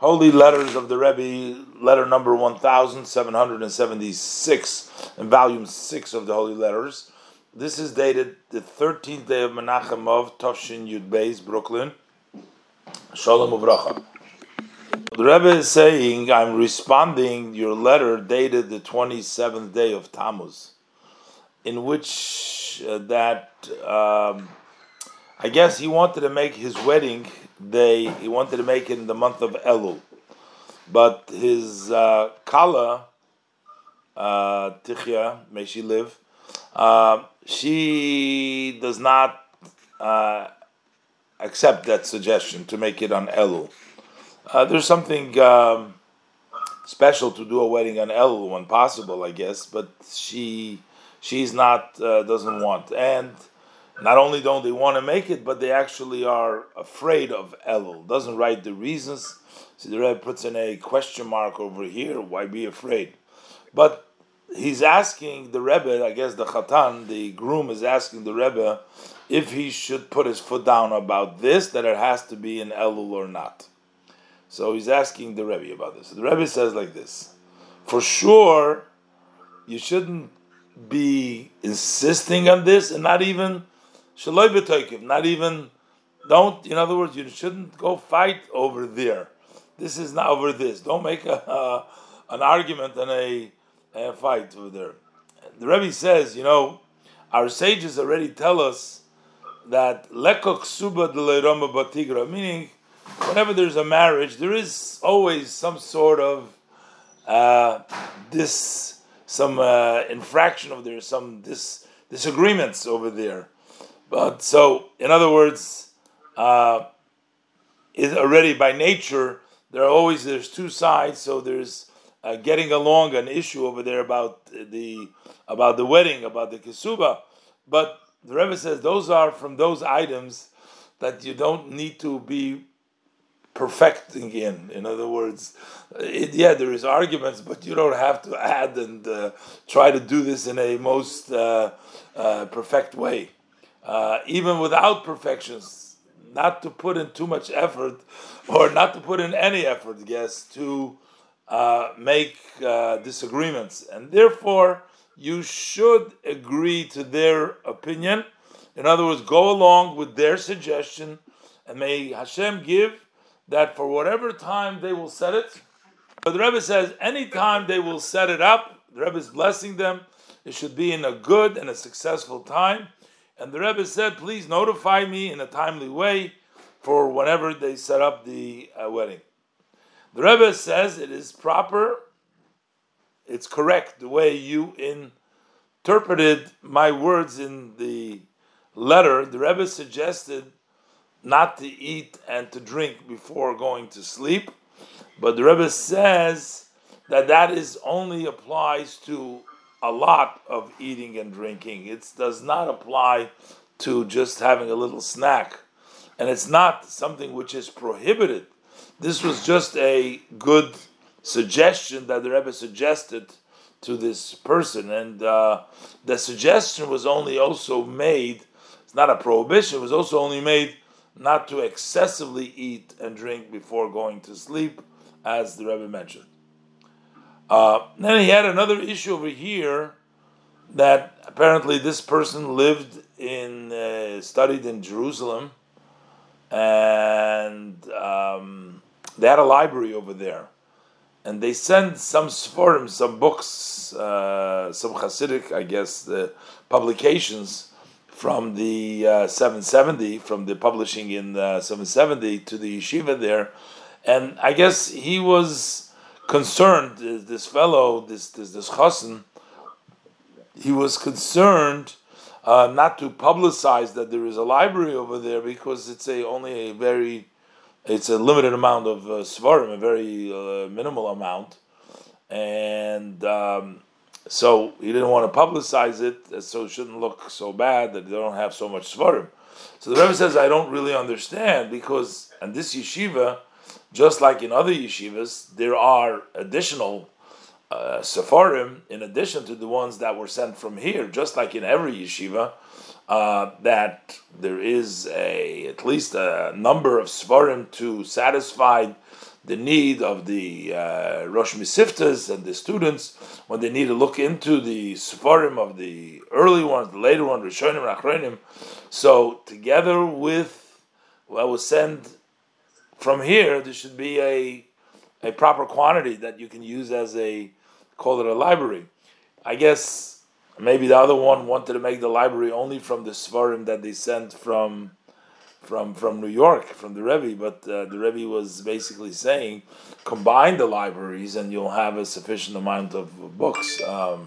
Holy Letters of the Rebbe, letter number 1776, in volume 6 of the Holy Letters. This is dated the 13th day of Menachem of Tovshin Yud Beis, Brooklyn. Shalom Uvracha. The Rebbe is saying, I'm responding your letter dated the 27th day of Tammuz, in which I guess he wanted to make his wedding day, he wanted to make it in the month of Elul. But his Kala, Tichya, may she live, she does not accept that suggestion to make it on Elul. There's something special to do a wedding on Elul when possible, I guess, but she's not, doesn't want. And not only don't they want to make it, but they actually are afraid of Elul. Doesn't write the reasons. So the Rebbe puts in a question mark over here. Why be afraid? But he's asking the Rebbe, I guess the Chatan, the groom, is asking the Rebbe if he should put his foot down about this, that it has to be in Elul or not. So he's asking the Rebbe about this. The Rebbe says like this: for sure, you shouldn't be insisting on this, and not even shaloi b'toikiv, not even, don't, in other words, you shouldn't go fight over there. This is not over this. Don't make an argument and a fight over there. The Rebbe says, our sages already tell us that lekok suba d'leiroma batigra, meaning whenever there's a marriage, there is always some sort of infraction over there, some disagreements over there. But so, in other words, is already by nature there's two sides. So there's getting along, an issue over there about the wedding, about the kesuba. But the Rebbe says those are from those items that you don't need to be perfecting in. In other words, there is arguments, but you don't have to add and try to do this in a most perfect way. Even without perfections, not to put in too much effort, or not to put in any effort, to make disagreements. And therefore, you should agree to their opinion. In other words, go along with their suggestion, and may Hashem give that for whatever time they will set it. But the Rebbe says, any time they will set it up, the Rebbe is blessing them, it should be in a good and a successful time. And the Rebbe said, please notify me in a timely way for whenever they set up the wedding. The Rebbe says it is proper, it's correct, the way you interpreted my words in the letter. The Rebbe suggested not to eat and to drink before going to sleep, but the Rebbe says that is only applies to a lot of eating and drinking. It does not apply to just having a little snack, and it's not something which is prohibited. This was just a good suggestion that the Rebbe suggested to this person, and the suggestion was only also made, it's not a prohibition, it was also only made not to excessively eat and drink before going to sleep, as the Rebbe mentioned. Then he had another issue over here, that apparently this person studied in Jerusalem, and they had a library over there, and they sent some sforim, some books, some Hasidic, I guess, the publications from the 770, from the publishing in 770 to the yeshiva there, and I guess he was concerned. This fellow, this chassan, he was concerned not to publicize that there is a library over there, because it's a limited amount of svarim, a very minimal amount, and so he didn't want to publicize it, so it shouldn't look so bad that they don't have so much svarim. So the Rebbe says, I don't really understand, because in this yeshiva, just like in other yeshivas, there are additional sefarim in addition to the ones that were sent from here. Just like in every yeshiva, that there is at least a number of sefarim to satisfy the need of the Rosh Misiftas and the students, when they need to look into the Sefarim of the early ones, the later ones, Rishonim, Achronim. So together with what was sent from here, there should be a proper quantity that you can use as call it a library. I guess maybe the other one wanted to make the library only from the Sefarim that they sent from New York, from the Rebbe, but the Rebbe was basically saying, combine the libraries and you'll have a sufficient amount of books.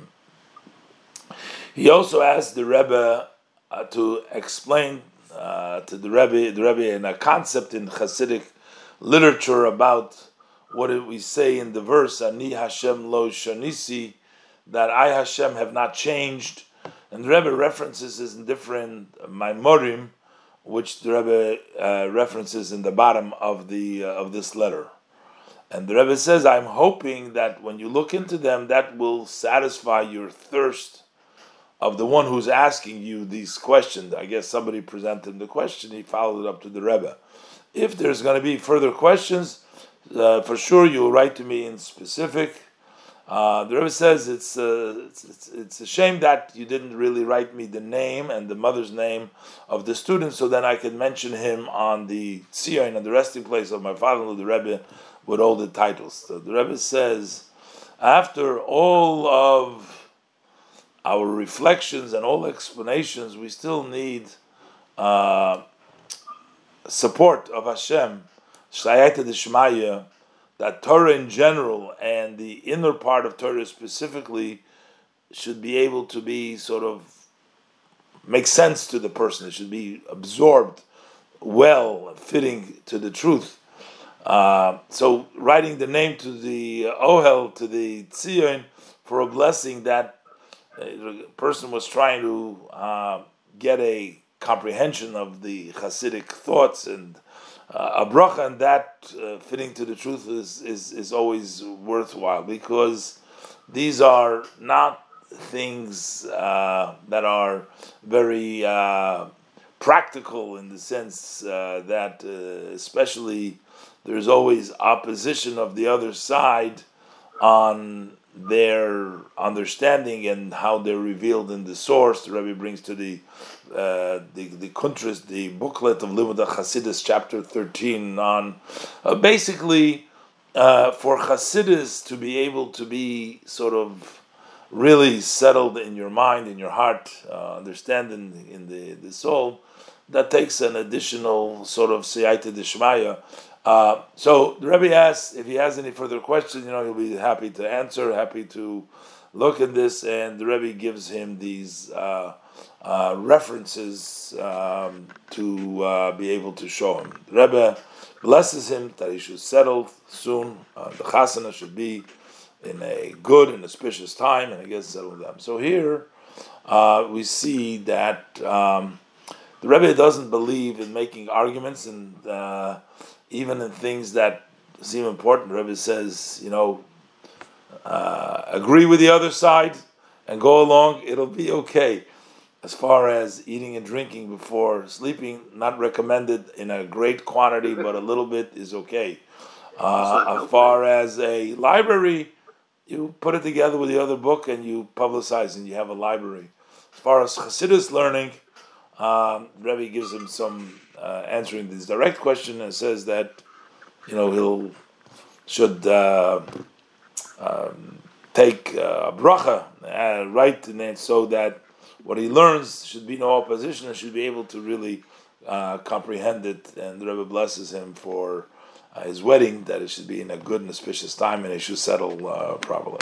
He also asked the Rebbe to explain to the Rebbe in a concept in Hasidic literature about what did we say in the verse, Ani Hashem lo shanisi, that I Hashem have not changed. And the Rebbe references this in different Maimorim, which the Rebbe references in the bottom of this letter. And the Rebbe says, I'm hoping that when you look into them, that will satisfy your thirst of the one who's asking you these questions. I guess somebody presented him the question, he followed it up to the Rebbe. If there's going to be further questions, for sure you'll write to me in specific. The Rebbe says it's a shame that you didn't really write me the name and the mother's name of the student, so then I could mention him on the Tzion and the resting place of my father-in-law, the Rebbe, with all the titles. So the Rebbe says, after all of our reflections and all explanations, we still need support of Hashem, Shayata D'Shmaya, that Torah in general and the inner part of Torah specifically should be able to be sort of make sense to the person. It should be absorbed well, fitting to the truth. So writing the name to the Ohel, to the Tzion, for a blessing that the person was trying to get a comprehension of the Hasidic thoughts and a bracha, and that fitting to the truth is always worthwhile, because these are not things that are very practical, in the sense that especially there's always opposition of the other side on their understanding and how they're revealed in the source. The Rebbe brings to the Kuntras, the booklet of Limud Chassidus, chapter 13, on basically for Chassidus to be able to be sort of really settled in your mind, in your heart, understanding in the soul, that takes an additional sort of Siyata D'Shmaya. So the Rebbe asks if he has any further questions, he'll be happy to answer, happy to look at this, and the Rebbe gives him these references to be able to show him. The Rebbe blesses him that he should settle soon. The chasana should be in a good and auspicious time, and I guess settle them. So here we see that the Rebbe doesn't believe in making arguments, and even in things that seem important. The Rebbe says, agree with the other side and go along, it'll be okay. As far as eating and drinking before sleeping, not recommended in a great quantity, but a little bit is okay. As far as a library, you put it together with the other book and you publicize and you have a library. As far as Chassidus learning, Rebbe gives him some answering this direct question and says that he'll should take a bracha right in it, so that what he learns should be no opposition and should be able to really comprehend it. And the Rebbe blesses him for his wedding, that it should be in a good and auspicious time and it should settle properly.